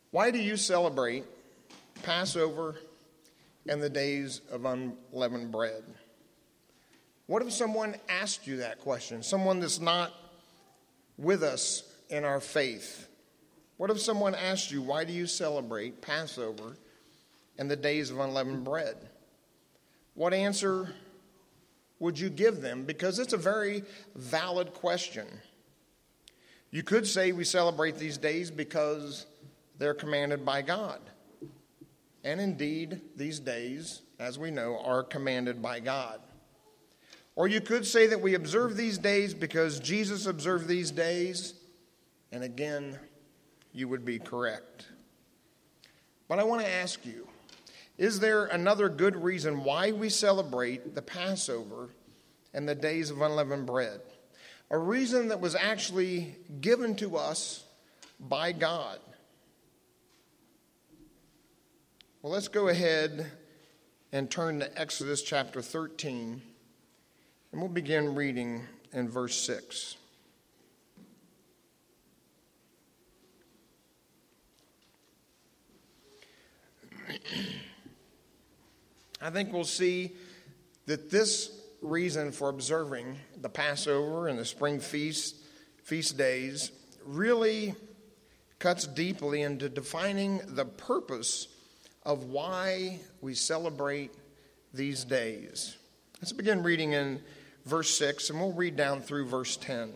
Why do you celebrate Passover and the days of unleavened bread? What if someone asked you that question? Someone that's not with us in our faith. What if someone asked you, why do you celebrate Passover and the days of unleavened bread? What answer would you give them? Because it's a very valid question. You could say we celebrate these days because they're commanded by God. And indeed, these days, as we know, are commanded by God. Or you could say that we observe these days because Jesus observed these days, and again, you would be correct. But I want to ask you, is there another good reason why we celebrate the Passover and the days of unleavened bread? A reason that was actually given to us by God. Well, let's go ahead and turn to Exodus chapter 13, and we'll begin reading in verse 6. I think we'll see that this reason for observing the Passover and the spring feast days really cuts deeply into defining the purpose of why we celebrate these days. Let's begin reading in verse 6, and we'll read down through verse 10.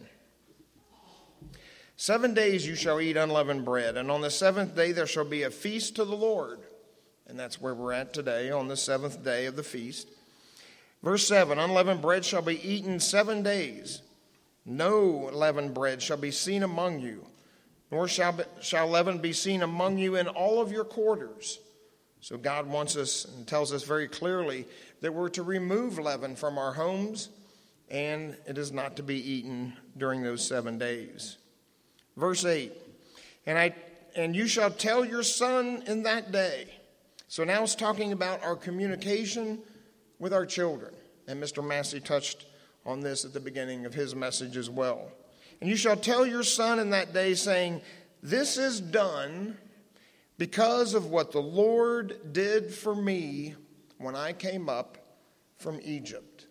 7 days you shall eat unleavened bread, and on the seventh day there shall be a feast to the Lord. And that's where we're at today, on the seventh day of the feast. Verse 7, unleavened bread shall be eaten 7 days. No leavened bread shall be seen among you, nor shall leaven be seen among you in all of your quarters. So God wants us and tells us very clearly that we're to remove leaven from our homes, and it is not to be eaten during those 7 days. Verse 8, and you shall tell your son in that day. So now it's talking about our communication with our children. And Mr. Massey touched on this at the beginning of his message as well. And you shall tell your son in that day, saying, this is done because of what the Lord did for me when I came up from Egypt.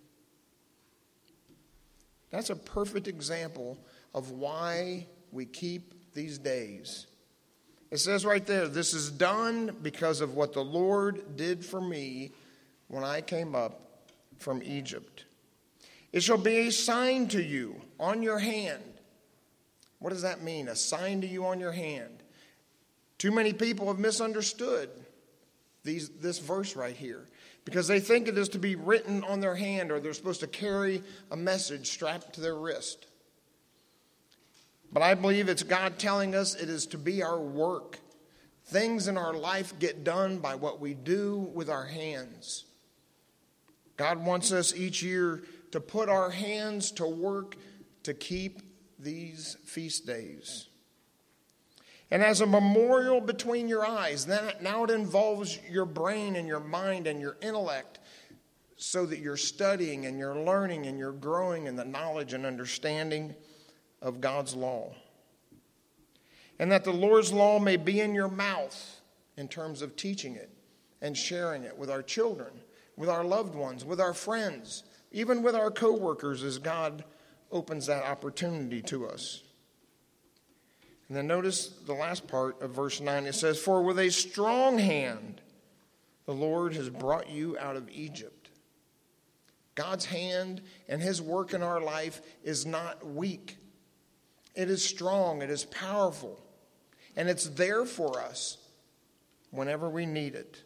That's a perfect example of why we keep these days. It says right there, this is done because of what the Lord did for me when I came up from Egypt. It shall be a sign to you on your hand. What does that mean? A sign to you on your hand. Too many people have misunderstood this verse right here because they think it is to be written on their hand, or they're supposed to carry a message strapped to their wrist. But I believe it's God telling us it is to be our work. Things in our life get done by what we do with our hands. God wants us each year to put our hands to work to keep these feast days. And as a memorial between your eyes, now it involves your brain and your mind and your intellect, so that you're studying and you're learning and you're growing in the knowledge and understanding of God's law. And that the Lord's law may be in your mouth in terms of teaching it and sharing it with our children, with our loved ones, with our friends, even with our co-workers, as God opens that opportunity to us. And then notice the last part of verse 9. It says, for with a strong hand the Lord has brought you out of Egypt. God's hand and his work in our life is not weak. It is strong, it is powerful, and it's there for us whenever we need it.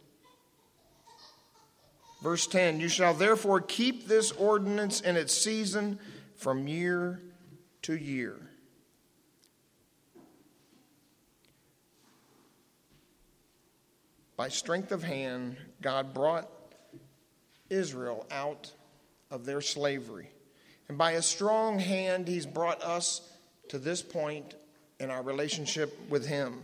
Verse 10, you shall therefore keep this ordinance in its season from year to year. By strength of hand, God brought Israel out of their slavery. And by a strong hand, he's brought us to this point in our relationship with him.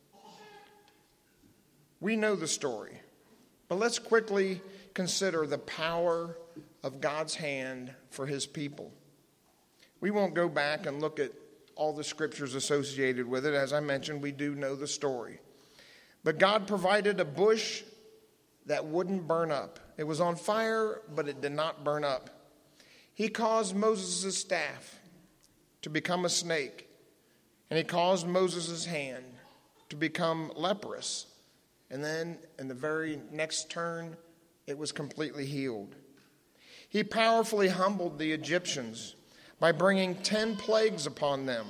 We know the story, but let's quickly consider the power of God's hand for his people. We won't go back and look at all the scriptures associated with it. As I mentioned, we do know the story. But God provided a bush that wouldn't burn up. It was on fire, but it did not burn up. He caused Moses' staff to become a snake, and he caused Moses' hand to become leprous. And then in the very next turn, it was completely healed. He powerfully humbled the Egyptians by bringing 10 plagues upon them.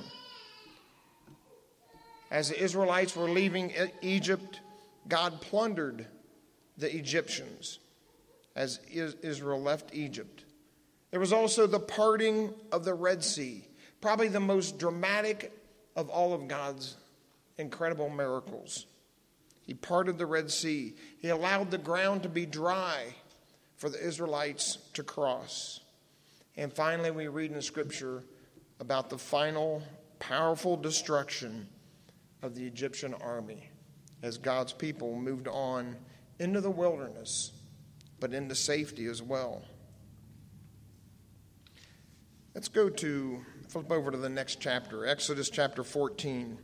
As the Israelites were leaving Egypt, God plundered the Egyptians as Israel left Egypt. There was also the parting of the Red Sea, probably the most dramatic of all of God's incredible miracles. He parted the Red Sea. He allowed the ground to be dry for the Israelites to cross. And finally, we read in Scripture about the final powerful destruction of the Egyptian army as God's people moved on into the wilderness, but into safety as well. Let's flip over to the next chapter, Exodus chapter 14.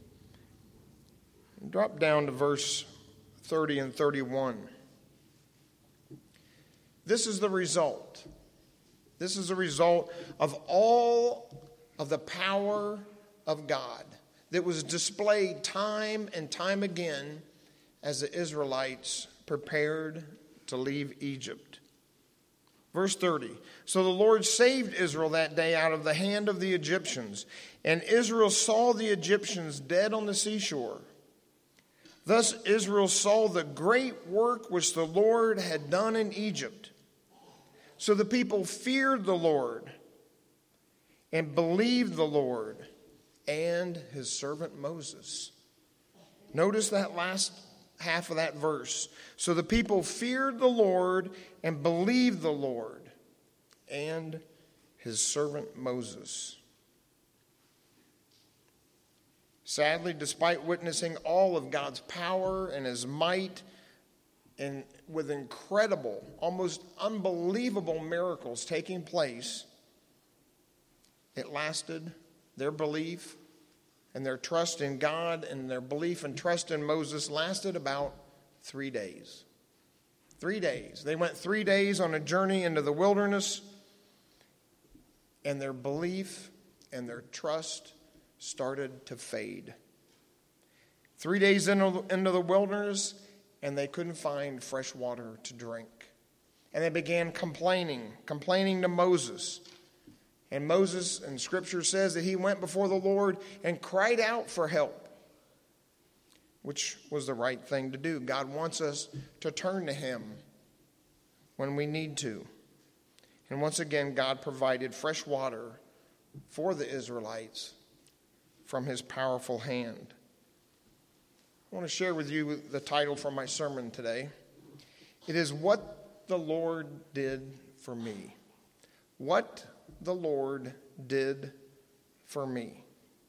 Drop down to verse 30 and 31. This is the result. This is the result of all of the power of God that was displayed time and time again as the Israelites prepared to leave Egypt. Verse 30, so the Lord saved Israel that day out of the hand of the Egyptians, and Israel saw the Egyptians dead on the seashore. Thus Israel saw the great work which the Lord had done in Egypt. So the people feared the Lord and believed the Lord and his servant Moses. Notice that last half of that verse. So the people feared the Lord and believed the Lord and his servant Moses. Sadly, despite witnessing all of God's power and his might, and with incredible, almost unbelievable miracles taking place, it lasted. Their belief and their trust in God and their belief and trust in Moses lasted about 3 days. 3 days. They went 3 days on a journey into the wilderness, and their belief and their trust started to fade. 3 days into the wilderness, and they couldn't find fresh water to drink. And they began complaining to Moses. And Moses, in Scripture says that he went before the Lord and cried out for help, which was the right thing to do. God wants us to turn to him when we need to. And once again, God provided fresh water for the Israelites from his powerful hand. I want to share with you the title for my sermon today. It is What the Lord Did for Me. What the Lord did for me.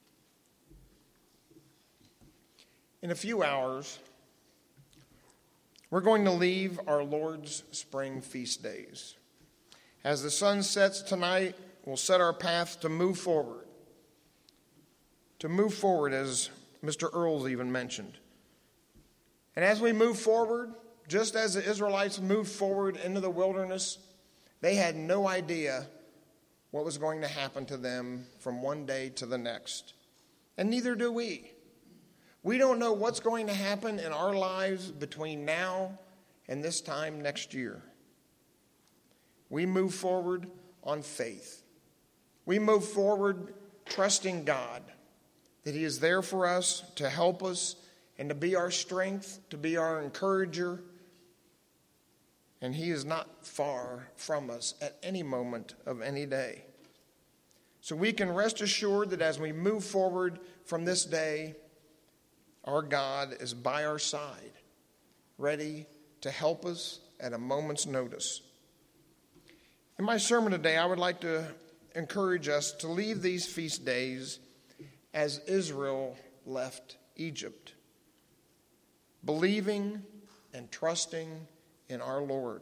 In a few hours, we're going to leave our Lord's spring feast days. As the sun sets tonight, we'll set our path to move forward. To move forward, as Mr. Earls even mentioned. And as we move forward, just as the Israelites moved forward into the wilderness, they had no idea what was going to happen to them from one day to the next. And neither do we. We don't know what's going to happen in our lives between now and this time next year. We move forward on faith. We move forward trusting God, that he is there for us to help us and to be our strength, to be our encourager. And he is not far from us at any moment of any day. So we can rest assured that as we move forward from this day, our God is by our side, ready to help us at a moment's notice. In my sermon today, I would like to encourage us to leave these feast days as Israel left Egypt, believing and trusting in our Lord.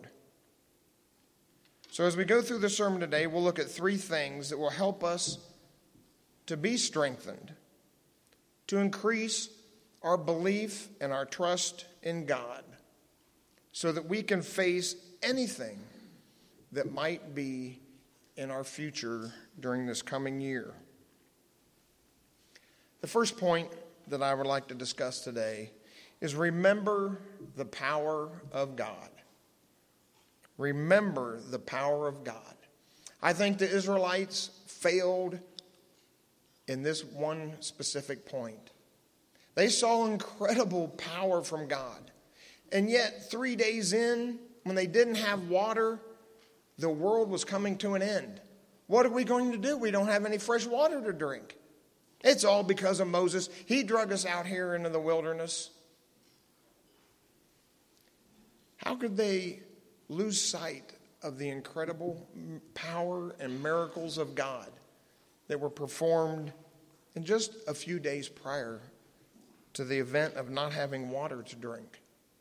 So as we go through the sermon today, we'll look at 3 things that will help us to be strengthened, to increase our belief and our trust in God so that we can face anything that might be in our future during this coming year. The first point that I would like to discuss today is remember the power of God. Remember the power of God. I think the Israelites failed in this one specific point. They saw incredible power from God. And yet, 3 days in, when they didn't have water, the world was coming to an end. What are we going to do? We don't have any fresh water to drink. It's all because of Moses. He drug us out here into the wilderness. How could they lose sight of the incredible power and miracles of God that were performed in just a few days prior to the event of not having water to drink?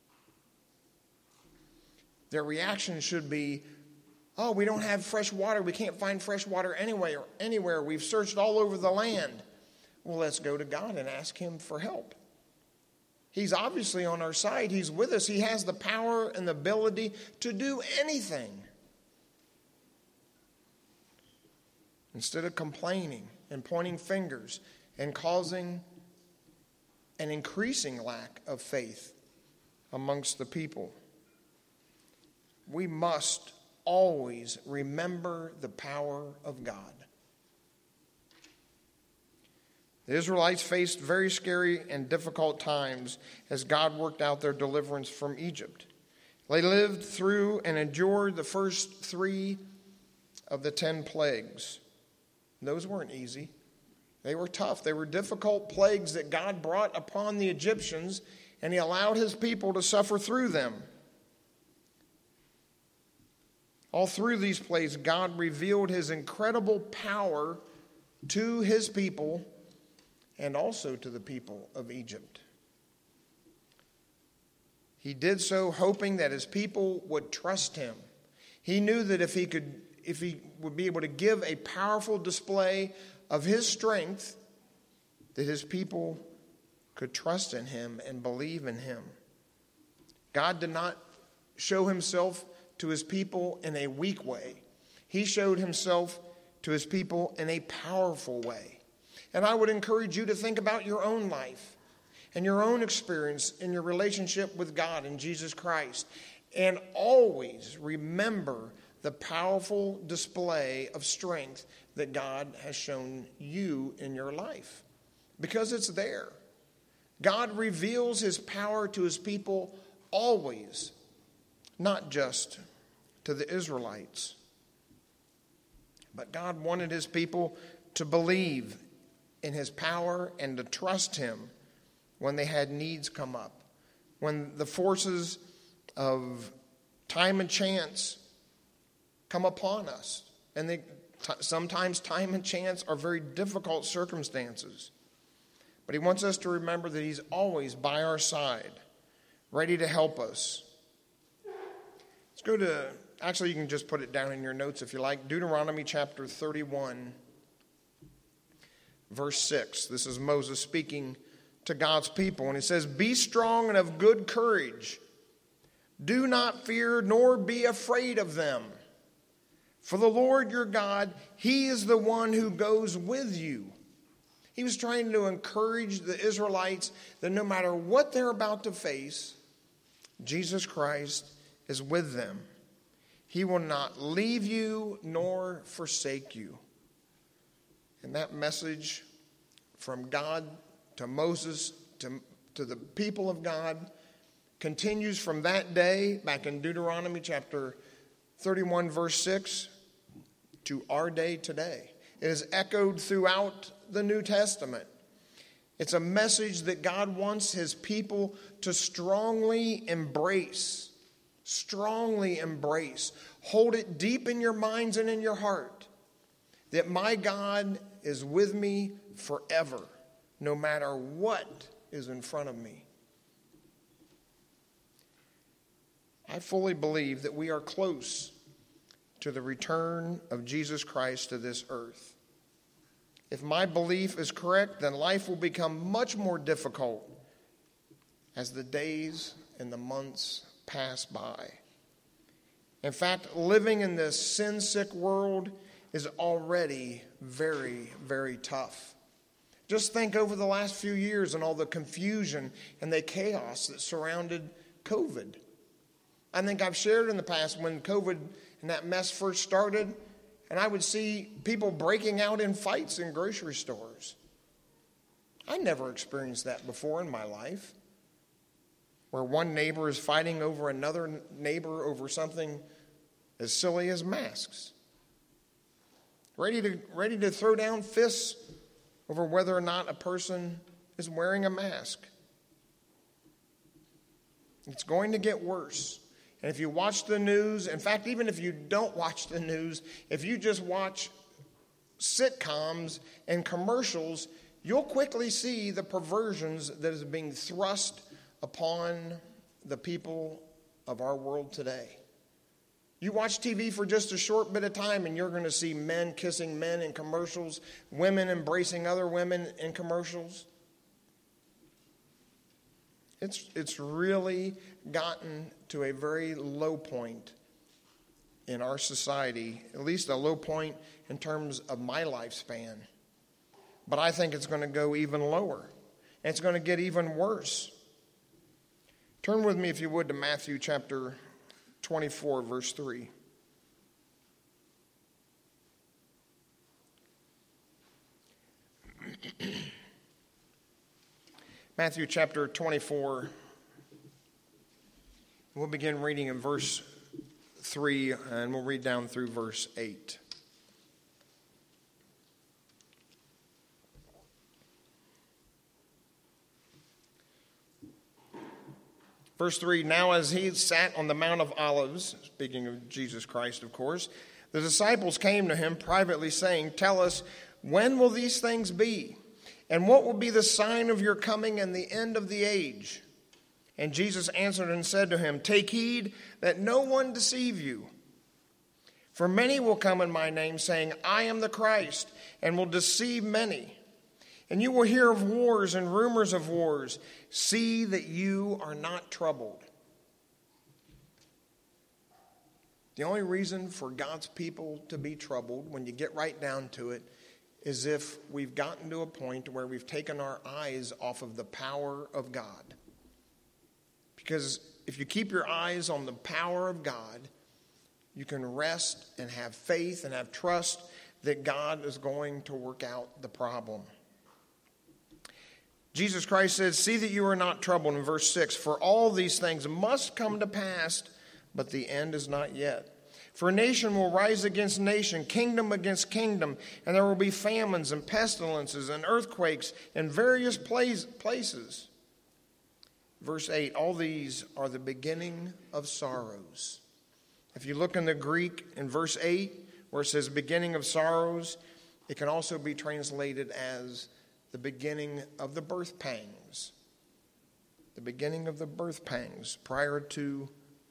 Their reaction should be, oh, we don't have fresh water. We can't find fresh water anywhere. We've searched all over the land. Well, let's go to God and ask him for help. He's obviously on our side. He's with us. He has the power and the ability to do anything. Instead of complaining and pointing fingers and causing an increasing lack of faith amongst the people, we must always remember the power of God. The Israelites faced very scary and difficult times as God worked out their deliverance from Egypt. They lived through and endured the first 3 of the 10 plagues. Those weren't easy. They were tough. They were difficult plagues that God brought upon the Egyptians, and he allowed his people to suffer through them. All through these plagues, God revealed his incredible power to his people and also to the people of Egypt. He did so hoping that his people would trust him. He knew that if he would be able to give a powerful display of his strength, that his people could trust in him and believe in him. God did not show himself to his people in a weak way. He showed himself to his people in a powerful way. And I would encourage you to think about your own life and your own experience in your relationship with God and Jesus Christ. And always remember the powerful display of strength that God has shown you in your life. Because it's there. God reveals his power to his people always, not just to the Israelites. But God wanted his people to believe in his power and to trust him when they had needs come up. When the forces of time and chance come upon us. And sometimes time and chance are very difficult circumstances. But he wants us to remember that he's always by our side, ready to help us. Let's go to, actually you can just put it down in your notes if you like, Deuteronomy chapter 31. Verse 6, this is Moses speaking to God's people. And he says, "Be strong and of good courage. Do not fear nor be afraid of them. For the Lord your God, he is the one who goes with you." He was trying to encourage the Israelites that no matter what they're about to face, Jesus Christ is with them. He will not leave you nor forsake you. And that message from God to Moses to the people of God continues from that day back in Deuteronomy chapter 31 verse 6 to our day today. It is echoed throughout the New Testament. It's a message that God wants his people to strongly embrace. Strongly embrace. Hold it deep in your minds and in your heart. That my God is with me forever, no matter what is in front of me. I fully believe that we are close to the return of Jesus Christ to this earth. If my belief is correct, then life will become much more difficult as the days and the months pass by. In fact, living in this sin-sick world is already very, very tough. Just think over the last few years and all the confusion and the chaos that surrounded COVID. I think I've shared in the past when COVID and that mess first started, and I would see people breaking out in fights in grocery stores. I never experienced that before in my life, where one neighbor is fighting over another neighbor over something as silly as masks. Ready to throw down fists over whether or not a person is wearing a mask. It's going to get worse. And if you watch the news, in fact, even if you don't watch the news, if you just watch sitcoms and commercials, you'll quickly see the perversions that is being thrust upon the people of our world today. You watch TV for just a short bit of time and you're going to see men kissing men in commercials, women embracing other women in commercials. It's really gotten to a very low point in our society, at least a low point in terms of my lifespan. But I think it's going to go even lower, and it's going to get even worse. Turn with me, if you would, to Matthew chapter 24, verse 3. Matthew chapter 24. We'll begin reading in verse 3, and we'll read down through verse 8. Verse 3, now as he sat on the Mount of Olives, speaking of Jesus Christ, of course, the disciples came to him privately, saying, tell us, when will these things be? And what will be the sign of your coming and the end of the age? And Jesus answered and said to him, take heed that no one deceive you. For many will come in my name, saying, I am the Christ, and will deceive many. And you will hear of wars and rumors of wars. See that you are not troubled. The only reason for God's people to be troubled, when you get right down to it, is if we've gotten to a point where we've taken our eyes off of the power of God. Because if you keep your eyes on the power of God, you can rest and have faith and have trust that God is going to work out the problem. Jesus Christ said, see that you are not troubled, in verse 6, for all these things must come to pass, but the end is not yet. For nation will rise against nation, kingdom against kingdom, and there will be famines and pestilences and earthquakes in various places. Verse 8, all these are the beginning of sorrows. If you look in the Greek in verse 8, where it says beginning of sorrows, it can also be translated as the beginning of the birth pangs. The beginning of the birth pangs prior to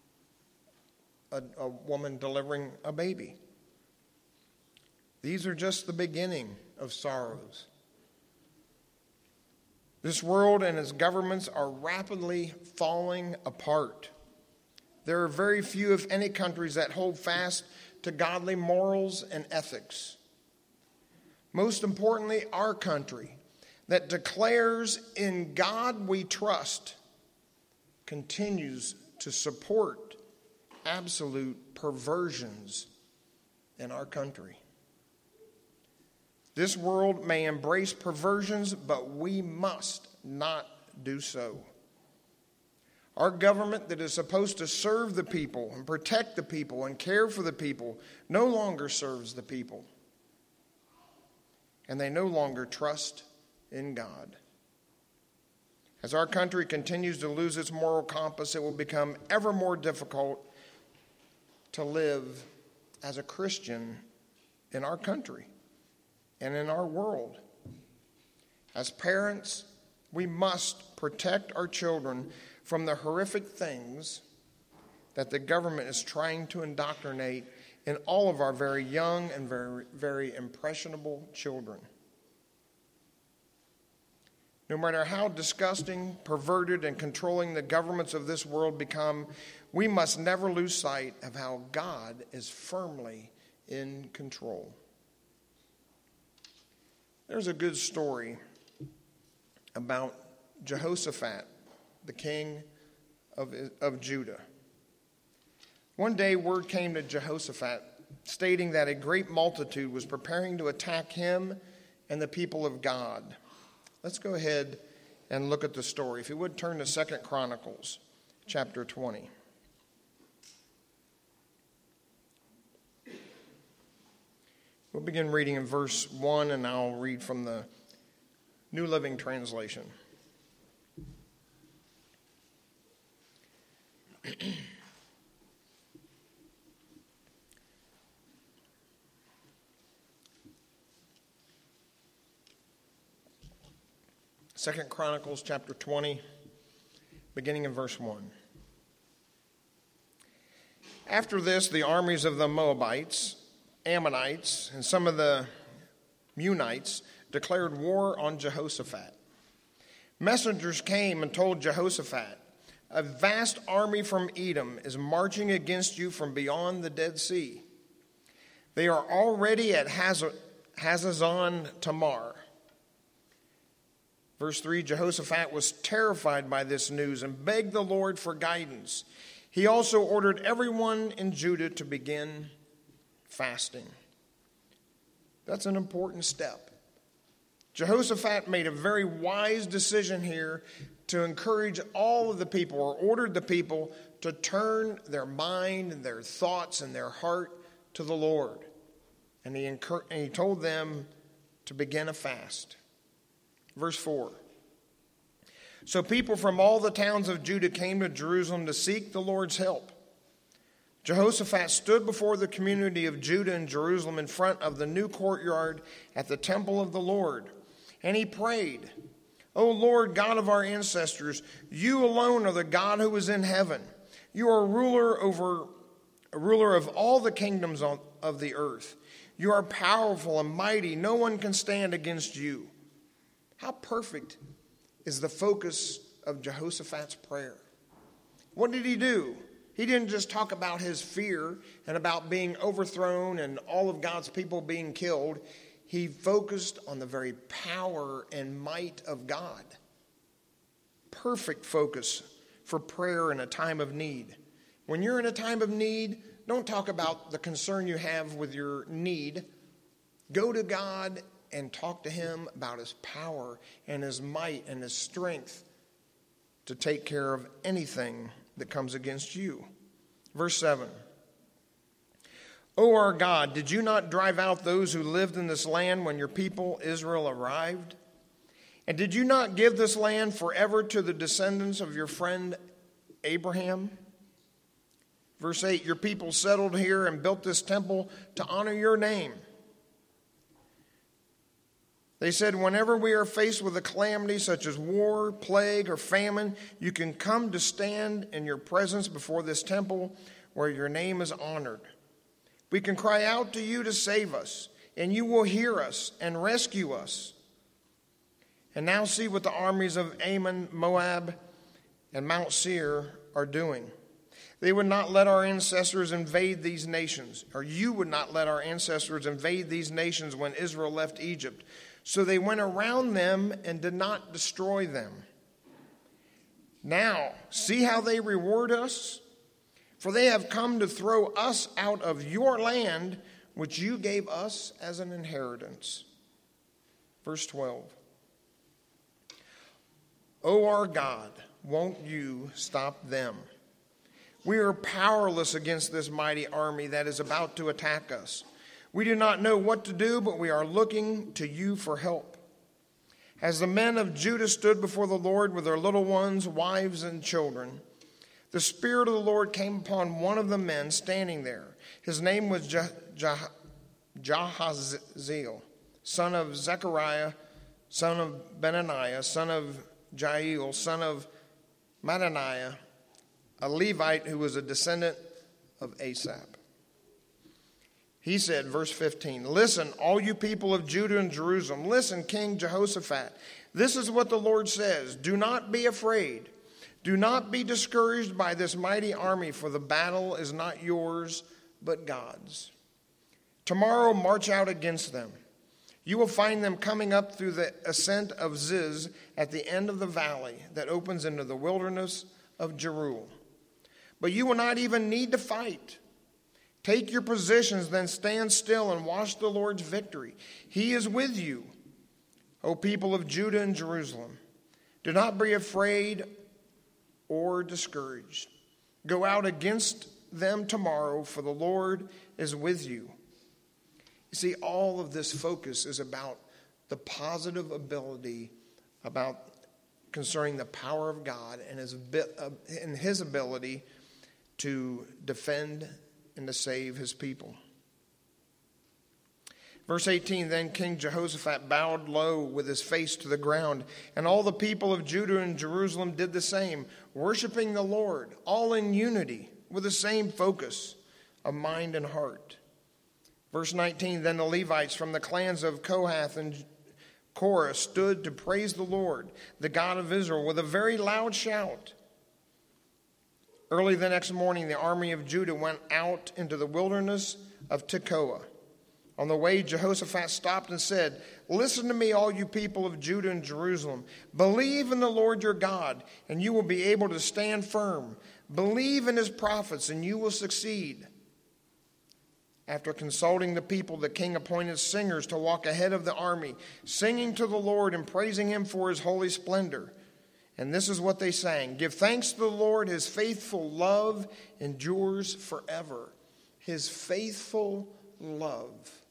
a woman delivering a baby. These are just the beginning of sorrows. This world and its governments are rapidly falling apart. There are very few, if any, countries that hold fast to godly morals and ethics. Most importantly, our country, that declares in God we trust, continues to support absolute perversions in our country. This world may embrace perversions, but we must not do so. Our government that is supposed to serve the people and protect the people and care for the people no longer serves the people. And they no longer trust in God. As our country continues to lose its moral compass, it will become ever more difficult to live as a Christian in our country and in our world. As parents, we must protect our children from the horrific things that the government is trying to indoctrinate in all of our very young and very, very impressionable children. No matter how disgusting, perverted, and controlling the governments of this world become, we must never lose sight of how God is firmly in control. There's a good story about Jehoshaphat, the king of Judah. One day, word came to Jehoshaphat stating that a great multitude was preparing to attack him and the people of God. Let's go ahead and look at the story. If you would turn to 2 Chronicles chapter 20. We'll begin reading in verse 1, and I'll read from the New Living Translation. Second Chronicles chapter 20, beginning in verse 1. After this, the armies of the Moabites, Ammonites, and some of the Meunites declared war on Jehoshaphat. Messengers came and told Jehoshaphat, "A vast army from Edom is marching against you from beyond the Dead Sea. They are already at Hazazon Tamar." Verse 3, Jehoshaphat was terrified by this news and begged the Lord for guidance. He also ordered everyone in Judah to begin fasting. That's an important step. Jehoshaphat made a very wise decision here to encourage all of the people, or ordered the people to turn their mind and their thoughts and their heart to the Lord. And he told them to begin a fast. Verse 4. So people from all the towns of Judah came to Jerusalem to seek the Lord's help. Jehoshaphat stood before the community of Judah and Jerusalem in front of the new courtyard at the temple of the Lord. And he prayed, "O Lord God of our ancestors, you alone are the God who is in heaven. You are a ruler of all the kingdoms of the earth. You are powerful and mighty. No one can stand against you." How perfect is the focus of Jehoshaphat's prayer. What did he do? He didn't just talk about his fear and about being overthrown and all of God's people being killed. He focused on the very power and might of God. Perfect focus for prayer in a time of need. When you're in a time of need, don't talk about the concern you have with your need. Go to God and talk to him about his power and his might and his strength to take care of anything that comes against you. Verse 7. O our God, did you not drive out those who lived in this land when your people Israel arrived? And did you not give this land forever to the descendants of your friend Abraham? Verse 8, your people settled here and built this temple to honor your name. They said, whenever we are faced with a calamity such as war, plague, or famine, you can come to stand in your presence before this temple where your name is honored. We can cry out to you to save us, and you will hear us and rescue us. And now see what the armies of Ammon, Moab, and Mount Seir are doing. They would not let our ancestors invade these nations, or you would not let our ancestors invade these nations when Israel left Egypt. So they went around them and did not destroy them. Now, see how they reward us? For they have come to throw us out of your land, which you gave us as an inheritance. Verse 12. O our God, won't you stop them? We are powerless against this mighty army that is about to attack us. We do not know what to do, but we are looking to you for help. As the men of Judah stood before the Lord with their little ones, wives, and children, the Spirit of the Lord came upon one of the men standing there. His name was Jahaziel, son of Zechariah, son of Benaniah, son of Jael, son of Mattaniah, a Levite who was a descendant of Asaph. He said, verse 15, listen, all you people of Judah and Jerusalem, listen, King Jehoshaphat. This is what the Lord says: do not be afraid. Do not be discouraged by this mighty army, for the battle is not yours, but God's. Tomorrow march out against them. You will find them coming up through the ascent of Ziz at the end of the valley that opens into the wilderness of Jeruel. But you will not even need to fight. Take your positions, then stand still and watch the Lord's victory. He is with you, O people of Judah and Jerusalem. Do not be afraid or discouraged. Go out against them tomorrow, for the Lord is with you. You see, all of this focus is about the positive ability concerning the power of God and his ability to defend and to save his people. Verse 18, then King Jehoshaphat bowed low with his face to the ground, and all the people of Judah and Jerusalem did the same, worshiping the Lord, all in unity, with the same focus of mind and heart. Verse 19, then the Levites from the clans of Kohath and Korah stood to praise the Lord, the God of Israel, with a very loud shout. Early the next morning, the army of Judah went out into the wilderness of Tekoa. On the way, Jehoshaphat stopped and said, listen to me, all you people of Judah and Jerusalem. Believe in the Lord your God, and you will be able to stand firm. Believe in his prophets, and you will succeed. After consulting the people, the king appointed singers to walk ahead of the army, singing to the Lord and praising him for his holy splendor. And this is what they sang: give thanks to the Lord, his faithful love endures forever. His faithful love.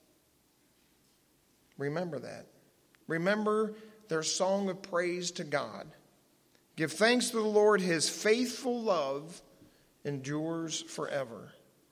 Remember that. Remember their song of praise to God. Give thanks to the Lord, his faithful love endures forever.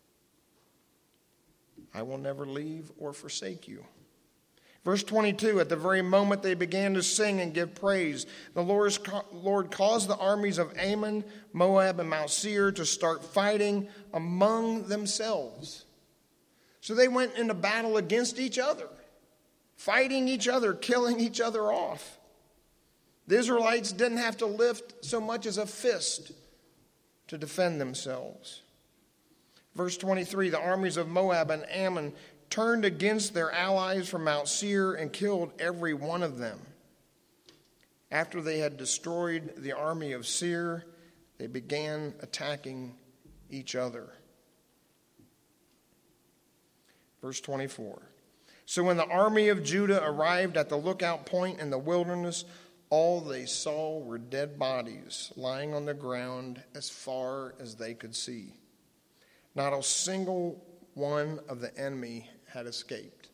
I will never leave or forsake you. Verse 22, at the very moment they began to sing and give praise, the Lord caused the armies of Ammon, Moab, and Mount Seir to start fighting among themselves. So they went into battle against each other, fighting each other, killing each other off. The Israelites didn't have to lift so much as a fist to defend themselves. Verse 23, the armies of Moab and Ammon turned against their allies from Mount Seir and killed every one of them. After they had destroyed the army of Seir, they began attacking each other. Verse 24, so when the army of Judah arrived at the lookout point in the wilderness, all they saw were dead bodies lying on the ground as far as they could see. Not a single one of the enemy had escaped.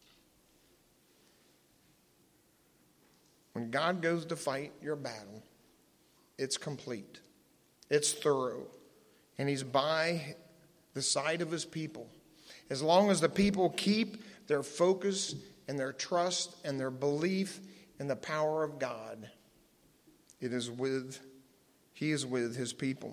When God goes to fight your battle, it's complete. It's thorough. And he's by the side of his people. As long as the people keep their focus and their trust and their belief in the power of God, he is with his people.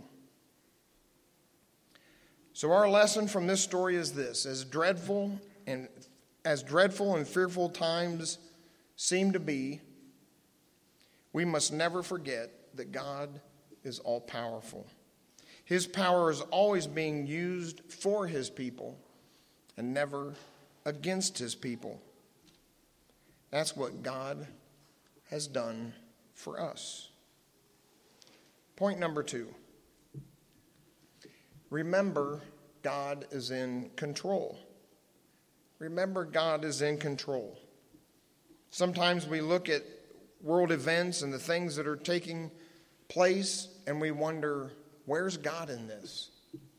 So our lesson from this story is this: as dreadful and fearful times seem to be, we must never forget that God is all-powerful. His power is always being used for his people and never against his people. That's what God has done for us. Point number 2. Remember, God is in control. Remember, God is in control. Sometimes we look at world events and the things that are taking place, and we wonder, where's God in this?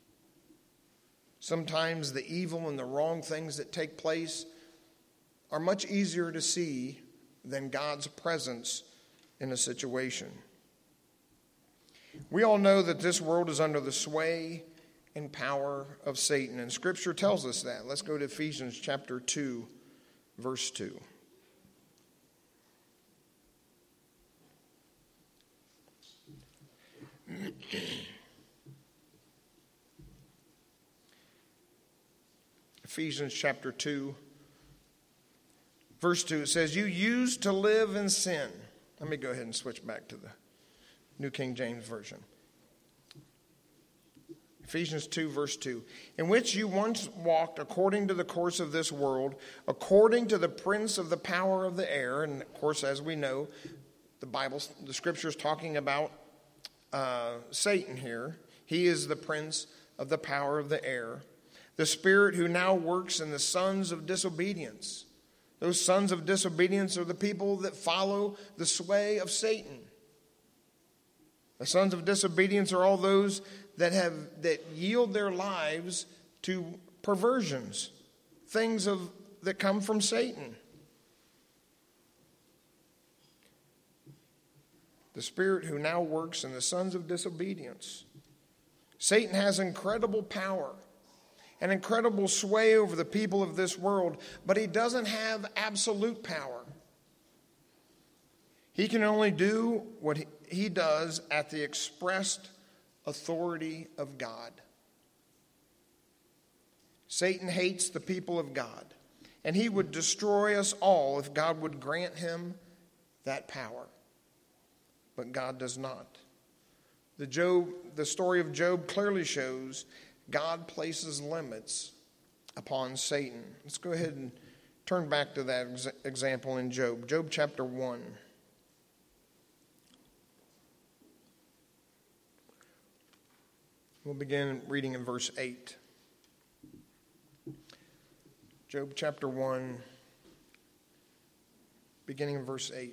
Sometimes the evil and the wrong things that take place are much easier to see than God's presence in a situation. We all know that this world is under the sway and power of Satan, and Scripture tells us that. Let's go to Ephesians chapter 2, verse 2. Ephesians chapter 2, verse 2, it says, you used to live in sin, Let me go ahead and switch back to the New King James Version. Ephesians 2, verse 2. In which you once walked according to the course of this world, according to the prince of the power of the air. And of course, as we know, the scripture is talking about Satan here. He is the prince of the power of the air. The spirit who now works in the sons of disobedience. Those sons of disobedience are the people that follow the sway of Satan. The sons of disobedience are all those that yield their lives to perversions, things that come from Satan. The spirit who now works in the sons of disobedience. Satan has incredible power and incredible sway over the people of this world, but he doesn't have absolute power. He can only do what he does at the expressed authority of God. Satan hates the people of God, and he would destroy us all if God would grant him that power. But God does not. The story of Job clearly shows God places limits upon Satan. Let's go ahead and turn back to that example in Job. Job chapter 1. We'll begin reading in verse 8. Job chapter 1, beginning in verse 8.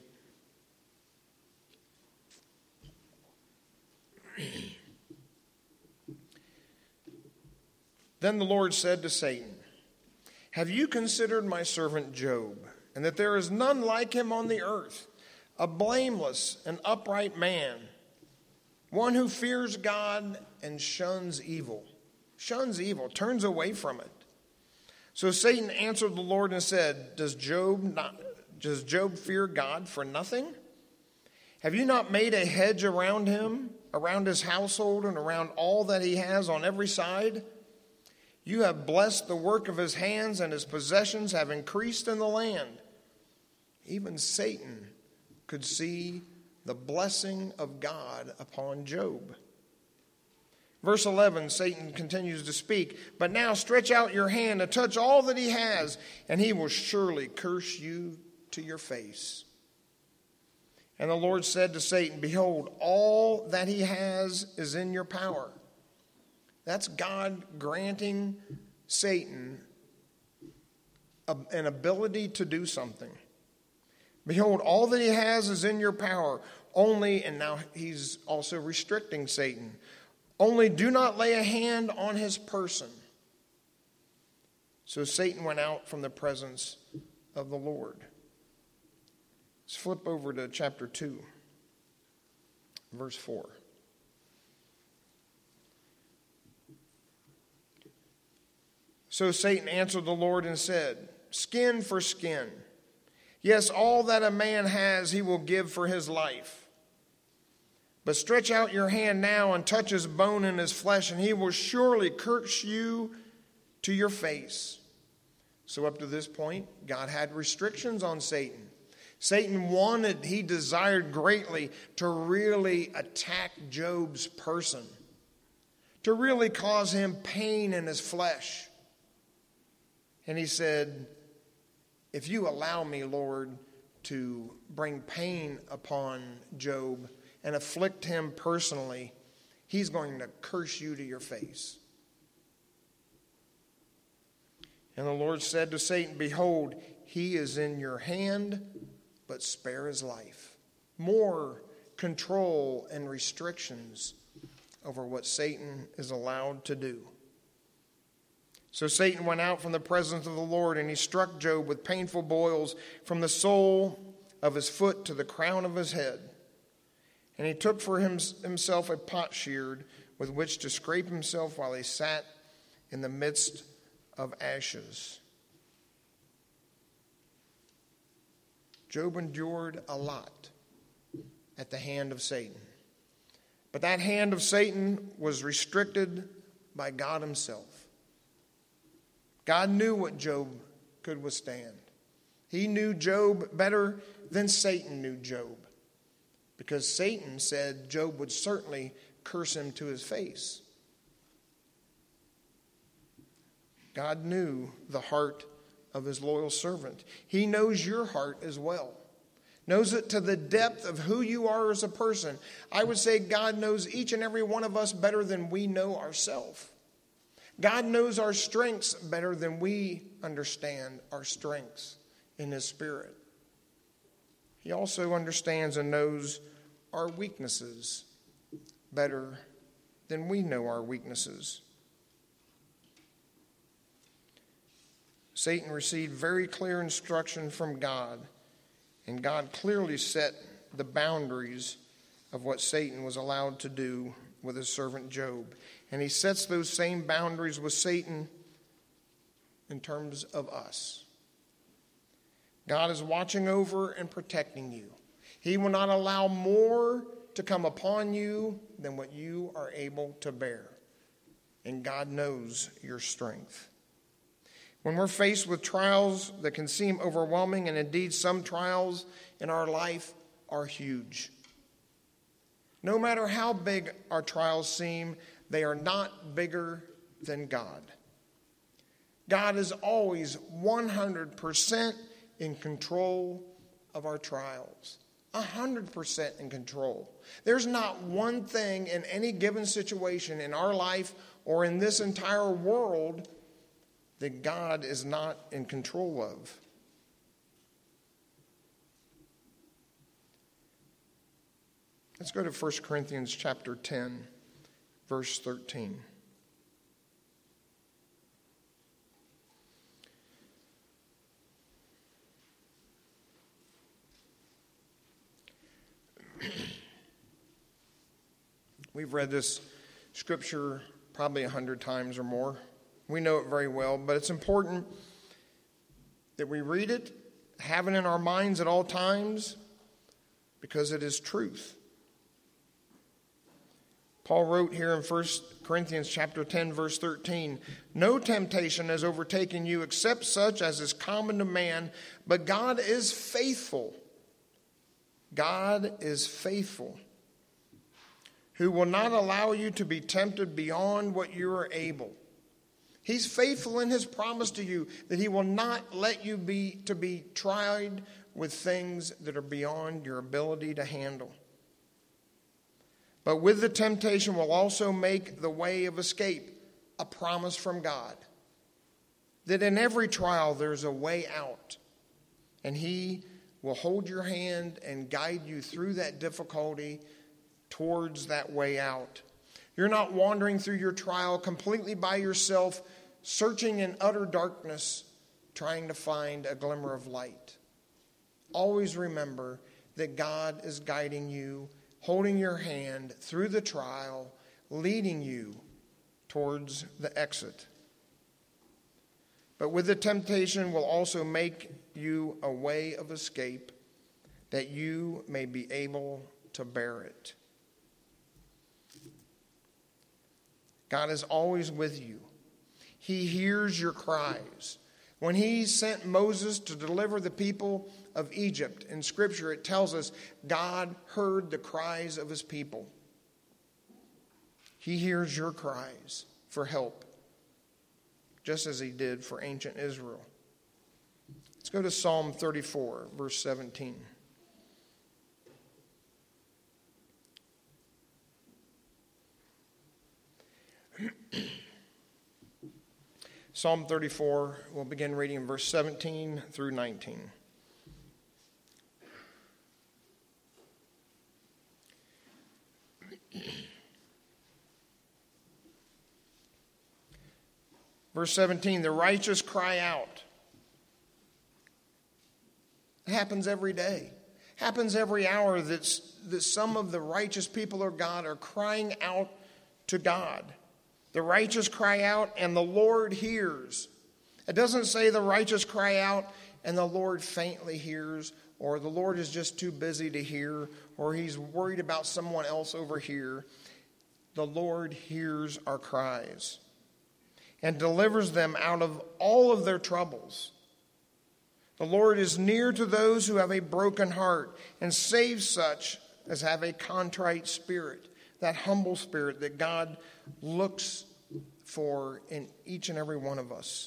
Then the Lord said to Satan, have you considered my servant Job, and that there is none like him on the earth, a blameless and upright man, one who fears God and shuns evil, turns away from it. So Satan answered the Lord and said, does Job fear God for nothing? Have you not made a hedge around him, around his household, and around all that he has on every side? You have blessed the work of his hands, and his possessions have increased in the land. Even Satan could see the blessing of God upon Job. Verse 11, Satan continues to speak, but now stretch out your hand and touch all that he has, and he will surely curse you to your face. And the Lord said to Satan, behold, all that he has is in your power. That's God granting Satan an ability to do something. Behold, all that he has is in your power. Only, and now he's also restricting Satan, only do not lay a hand on his person. So Satan went out from the presence of the Lord. Let's flip over to chapter 2, verse 4. So Satan answered the Lord and said, skin for skin. Yes, all that a man has he will give for his life. But stretch out your hand now and touch his bone and his flesh, and he will surely curse you to your face. So up to this point, God had restrictions on Satan. Satan he desired greatly to really attack Job's person, to really cause him pain in his flesh. And he said, if you allow me, Lord, to bring pain upon Job and afflict him personally, he's going to curse you to your face. And the Lord said to Satan, behold, he is in your hand, but spare his life. More control and restrictions over what Satan is allowed to do. So Satan went out from the presence of the Lord, and he struck Job with painful boils from the sole of his foot to the crown of his head. And he took for himself a potsherd with which to scrape himself while he sat in the midst of ashes. Job endured a lot at the hand of Satan. But that hand of Satan was restricted by God himself. God knew what Job could withstand. He knew Job better than Satan knew Job. because Satan said Job would certainly curse him to his face. God knew the heart of his loyal servant. He knows your heart as well. Knows it to the depth of who you are as a person. I would say God knows each and every one of us better than we know ourselves. God knows our strengths better than we understand our strengths in his Spirit. He also understands and knows our weaknesses better than we know our weaknesses. Satan received very clear instruction from God, and God clearly set the boundaries of what Satan was allowed to do with his servant Job. And he sets those same boundaries with Satan in terms of us. God is watching over and protecting you. He will not allow more to come upon you than what you are able to bear. And God knows your strength. When we're faced with trials that can seem overwhelming, and indeed some trials in our life are huge. No matter how big our trials seem, they are not bigger than God. God is always 100% in control of our trials. 100% in control. There's not one thing in any given situation in our life or in this entire world that God is not in control of. Let's go to 1 Corinthians chapter 10, verse 13. We've read this scripture probably 100 times or more. We know it very well, but it's important that we read it, have it in our minds at all times, because it is truth. Paul wrote here in 1 Corinthians chapter 10, verse 13, "No temptation has overtaken you except such as is common to man, but God is faithful." God is faithful, who will not allow you to be tempted beyond what you are able. He's faithful in his promise to you that he will not let you be tried with things that are beyond your ability to handle. But with the temptation will also make the way of escape, a promise from God. That in every trial there's a way out. And he will hold your hand and guide you through that difficulty towards that way out. You're not wandering through your trial completely by yourself, searching in utter darkness, trying to find a glimmer of light. Always remember that God is guiding you, holding your hand through the trial, leading you towards the exit. But with the temptation will also make you a way of escape, that you may be able to bear it. God is always with you. He hears your cries. When he sent Moses to deliver the people of Egypt, in Scripture it tells us God heard the cries of his people. He hears your cries for help, just as he did for ancient Israel. Let's go to Psalm 34, verse 17. Psalm 34, we'll begin reading in verse 17 through 19. Verse 17, the righteous cry out. It happens every day. Happens every hour that some of the righteous people of God are crying out to God. The righteous cry out and the Lord hears. It doesn't say the righteous cry out and the Lord faintly hears, or the Lord is just too busy to hear, or he's worried about someone else over here. The Lord hears our cries and delivers them out of all of their troubles. The Lord is near to those who have a broken heart and saves such is have a contrite spirit, that humble spirit that God looks for in each and every one of us.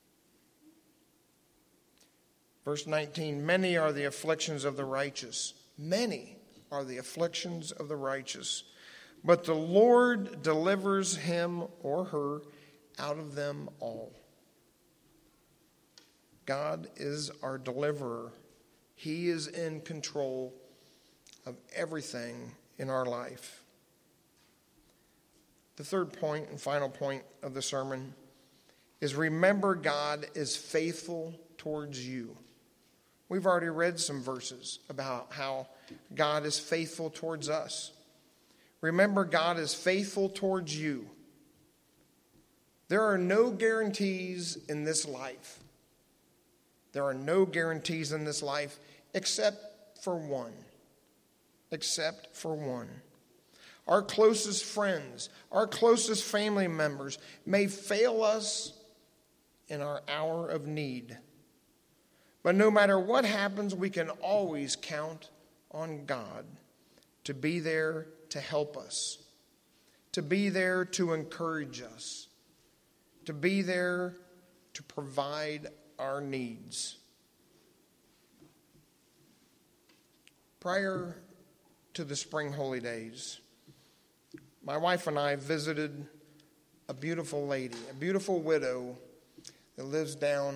Verse 19, many are the afflictions of the righteous. Many are the afflictions of the righteous. But the Lord delivers him or her out of them all. God is our deliverer. He is in control of everything in our life. The third point and final point of the sermon is remember God is faithful towards you. We've already read some verses about how God is faithful towards us. Remember, God is faithful towards you. There are no guarantees in this life. There are no guarantees in this life except for one. Except for one. Our closest friends, our closest family members may fail us in our hour of need. But no matter what happens, we can always count on God to be there to help us, to be there to encourage us, to be there to provide our needs. Prior to the spring holy days, my wife and I visited a beautiful lady, a beautiful widow that lives down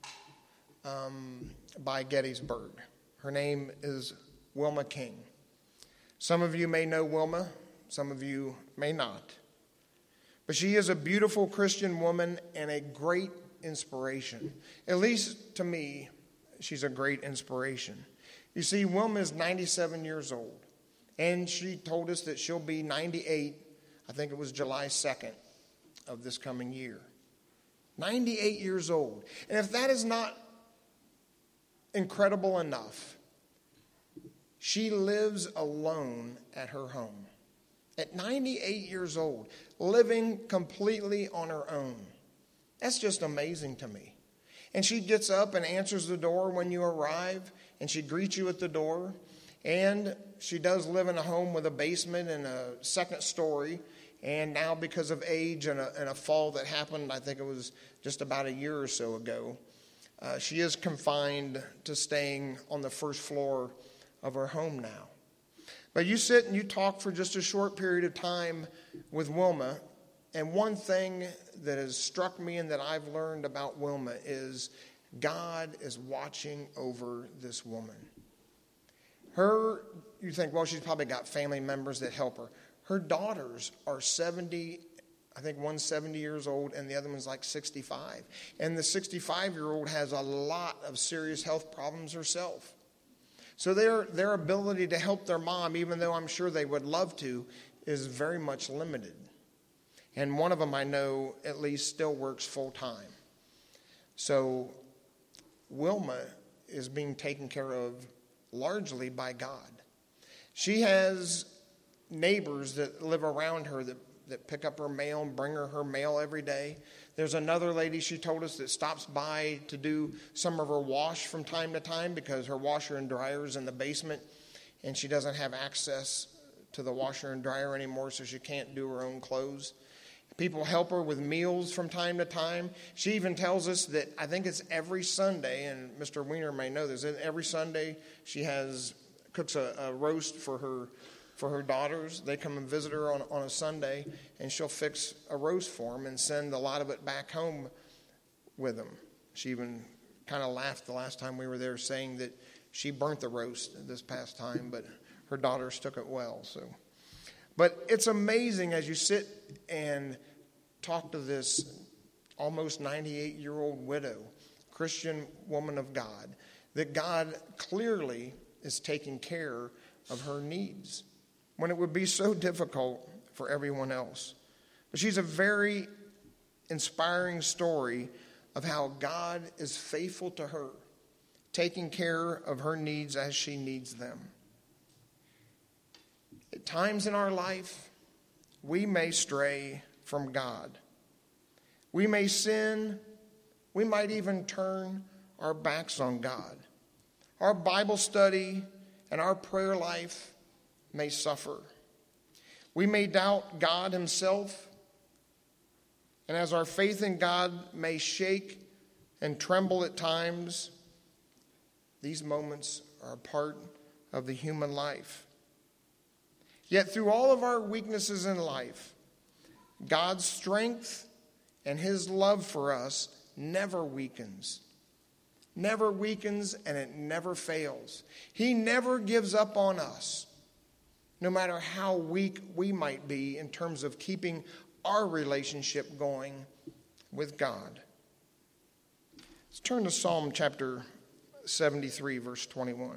by Gettysburg. Her name is Wilma King. Some of you may know Wilma, some of you may not. But she is a beautiful Christian woman and a great inspiration. At least to me, she's a great inspiration. You see, Wilma is 97 years old, and she told us that she'll be 98, I think it was July 2nd of this coming year. 98 years old. And if that is not incredible enough, she lives alone at her home. At 98 years old, living completely on her own. That's just amazing to me. And she gets up and answers the door when you arrive, and she greets you at the door. And she does live in a home with a basement and a second story. And now because of age and a fall that happened, I think it was just about a year or so ago, she is confined to staying on the first floor of her home now. But you sit and you talk for just a short period of time with Wilma, and one thing that has struck me and that I've learned about Wilma is God is watching over this woman. You think, well, she's probably got family members that help her. Her daughters are 70, I think one's 70 years old and the other one's like 65. And the 65-year-old has a lot of serious health problems herself. So their ability to help their mom, even though I'm sure they would love to, is very much limited. And one of them I know at least still works full time. So Wilma is being taken care of largely by God. She has neighbors that live around her that pick up her mail and bring her mail every day. There's another lady, she told us, that stops by to do some of her wash from time to time because her washer and dryer is in the basement and she doesn't have access to the washer and dryer anymore, so she can't do her own clothes. People help her with meals from time to time. She even tells us that I think it's every Sunday, and Mr. Wiener may know this, every Sunday she cooks a roast for her daughters. They come and visit her on a Sunday, and she'll fix a roast for them and send a lot of it back home with them. She even kind of laughed the last time we were there, saying that she burnt the roast this past time, but her daughters took it well. But it's amazing as you sit and talk to this almost 98-year-old widow, Christian woman of God, that God clearly is taking care of her needs when it would be so difficult for everyone else. But she's a very inspiring story of how God is faithful to her, taking care of her needs as she needs them. At times in our life, we may stray from God. We may sin. We might even turn our backs on God. Our Bible study and our prayer life may suffer. We may doubt God himself, and as our faith in God may shake and tremble at times, these moments are a part of the human life. Yet through all of our weaknesses in life, God's strength and his love for us never weakens. Never weakens, and it never fails. He never gives up on us, no matter how weak we might be in terms of keeping our relationship going with God. Let's turn to Psalm chapter 73, verse 21.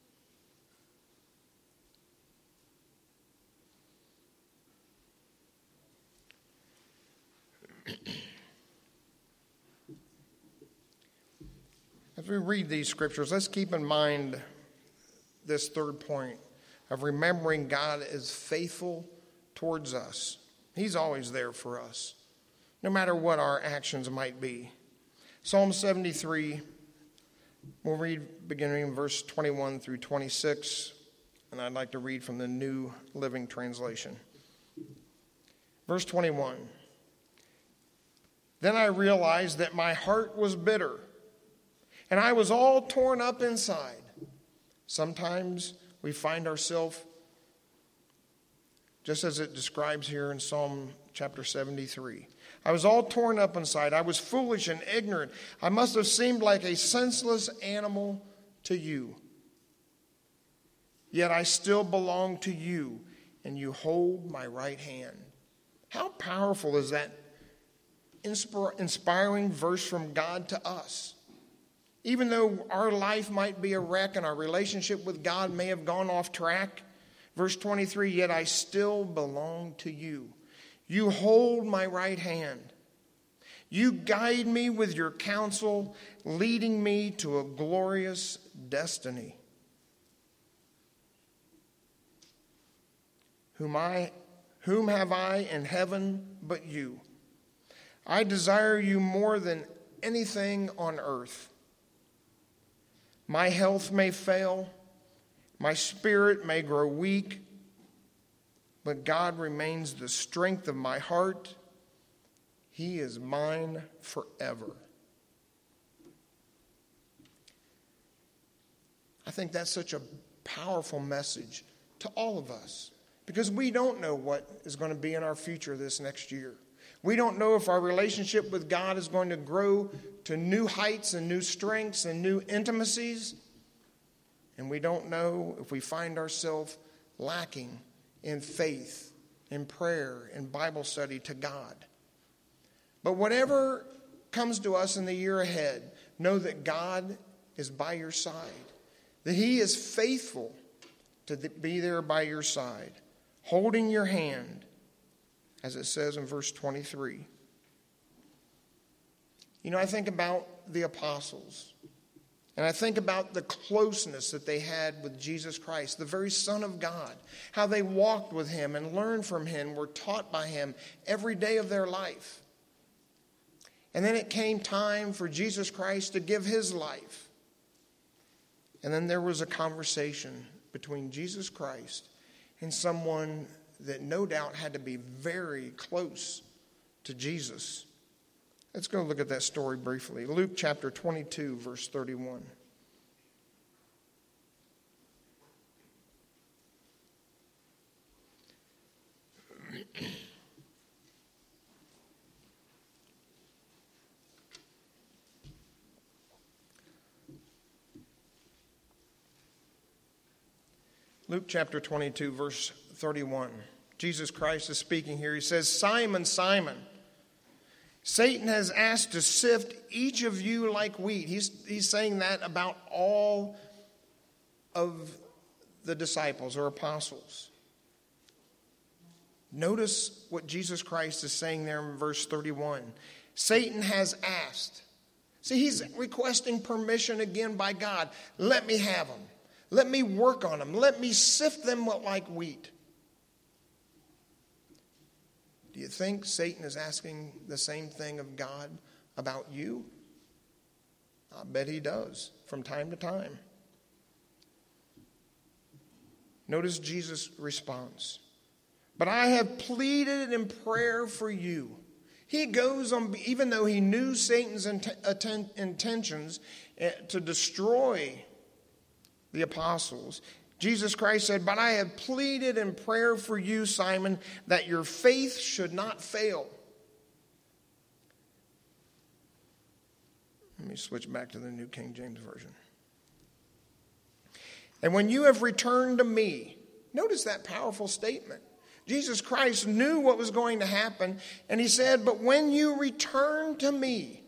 As we read these scriptures, let's keep in mind this third point of remembering God is faithful towards us. He's always there for us, no matter what our actions might be. Psalm 73, we'll read beginning in verse 21 through 26, and I'd like to read from the New Living Translation. Verse 21, "Then I realized that my heart was bitter, and I was all torn up inside." Sometimes we find ourselves, just as it describes here in Psalm chapter 73. "I was all torn up inside. I was foolish and ignorant. I must have seemed like a senseless animal to you. Yet I still belong to you, and you hold my right hand." How powerful is that inspiring verse from God to us? Even though our life might be a wreck and our relationship with God may have gone off track, verse 23, "Yet I still belong to you. You hold my right hand. You guide me with your counsel, leading me to a glorious destiny. Whom have I in heaven but you? I desire you more than anything on earth. My health may fail, my spirit may grow weak, but God remains the strength of my heart. He is mine forever." I think that's such a powerful message to all of us, because we don't know what is going to be in our future this next year. We don't know if our relationship with God is going to grow to new heights and new strengths and new intimacies. And we don't know if we find ourselves lacking in faith, in prayer, in Bible study to God. But whatever comes to us in the year ahead, know that God is by your side, that he is faithful to be there by your side, holding your hand, as it says in verse 23. You know, I think about the apostles, and I think about the closeness that they had with Jesus Christ, the very Son of God, how they walked with him and learned from him, were taught by him every day of their life. And then it came time for Jesus Christ to give his life. And then there was a conversation between Jesus Christ and someone that no doubt had to be very close to Jesus. Let's go look at that story briefly. Luke chapter 22, verse 31. Luke chapter 22, verse 31. Jesus Christ is speaking here. He says, "Simon, Simon, Satan has asked to sift each of you like wheat." He's saying that about all of the disciples or apostles. Notice what Jesus Christ is saying there in verse 31. Satan has asked. See, he's requesting permission again by God. Let me have them. Let me work on them. Let me sift them like wheat. Do you think Satan is asking the same thing of God about you? I bet he does from time to time. Notice Jesus' response. But I have pleaded in prayer for you. He goes on, even though he knew Satan's intentions to destroy the apostles, Jesus Christ said, but I have pleaded in prayer for you, Simon, that your faith should not fail. Let me switch back to the New King James Version. And when you have returned to me, notice that powerful statement. Jesus Christ knew what was going to happen, and he said, but when you return to me,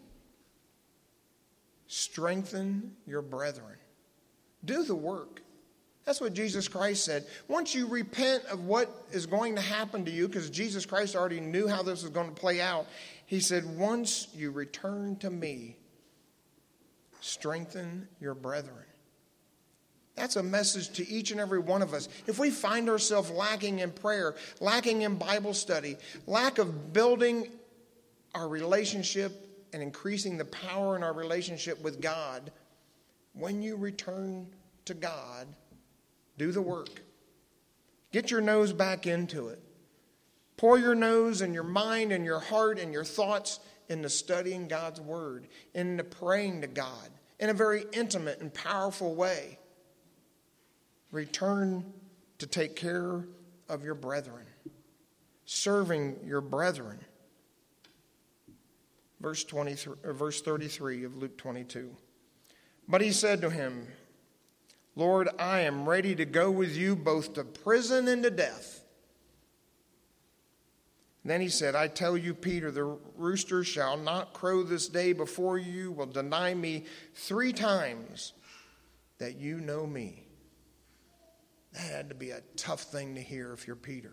strengthen your brethren. Do the work. That's what Jesus Christ said. Once you repent of what is going to happen to you, because Jesus Christ already knew how this was going to play out, he said, once you return to me, strengthen your brethren. That's a message to each and every one of us. If we find ourselves lacking in prayer, lacking in Bible study, lack of building our relationship and increasing the power in our relationship with God, when you return to God, do the work. Get your nose back into it. Pour your nose and your mind and your heart and your thoughts into studying God's Word, into praying to God in a very intimate and powerful way. Return to take care of your brethren, serving your brethren. Verse 33 of Luke 22. But he said to him, Lord, I am ready to go with you both to prison and to death. Then he said, I tell you, Peter, the rooster shall not crow this day before you will deny me 3 times that you know me. That had to be a tough thing to hear if you're Peter.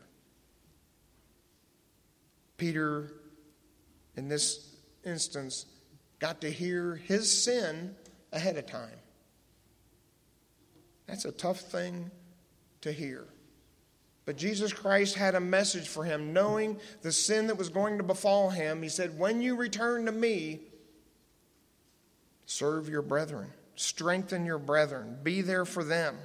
Peter, in this instance, got to hear his sin ahead of time. That's a tough thing to hear. But Jesus Christ had a message for him, knowing the sin that was going to befall him. He said, when you return to me, serve your brethren, strengthen your brethren, be there for them.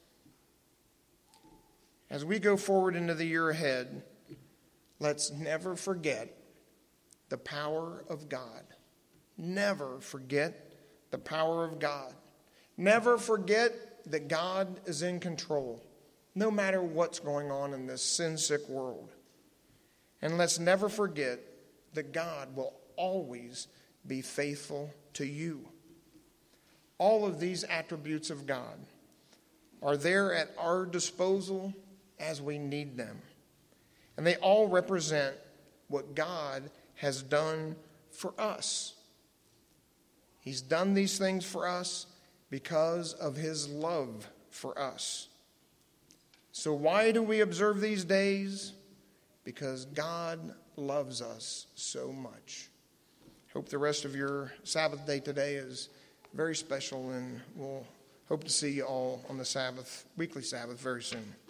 As we go forward into the year ahead, let's never forget the power of God. Never forget the power of God. Never forget that God is in control, no matter what's going on in this sin-sick world. And let's never forget that God will always be faithful to you. All of these attributes of God are there at our disposal as we need them. And they all represent what God has done for us. He's done these things for us because of his love for us. So why do we observe these days? Because God loves us so much. Hope the rest of your Sabbath day today is very special, and we'll hope to see you all on the Sabbath, weekly Sabbath, very soon.